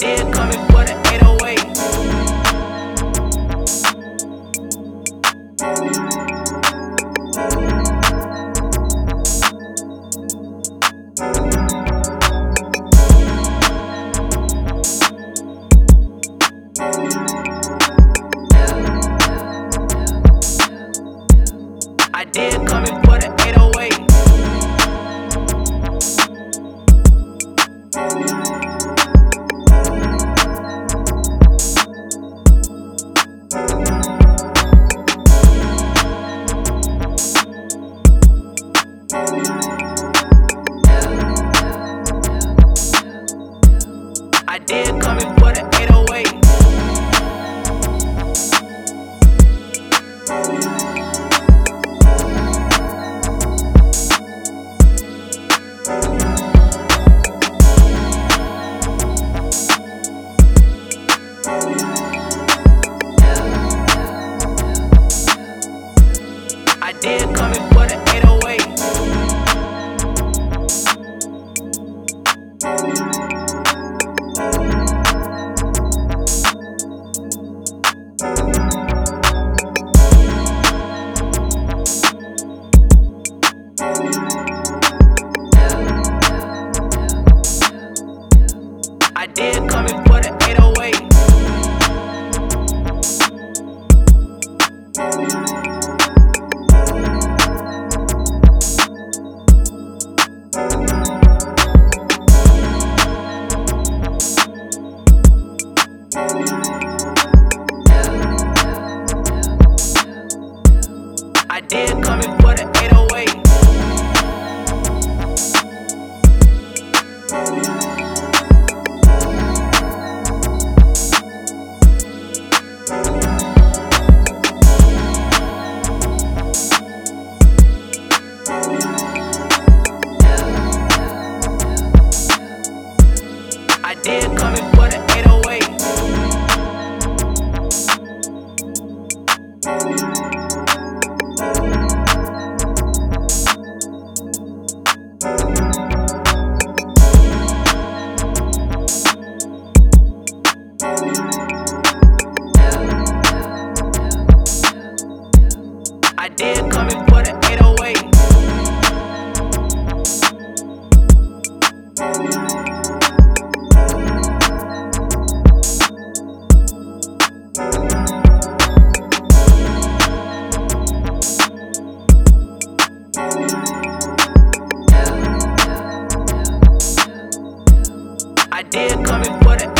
did coming for the 808. I did coming for the 808. I did coming for the 808. I did coming for the 808. I did coming for the 808. I did coming for the 808. I did coming for the 808. I did coming for the 808. I did coming for the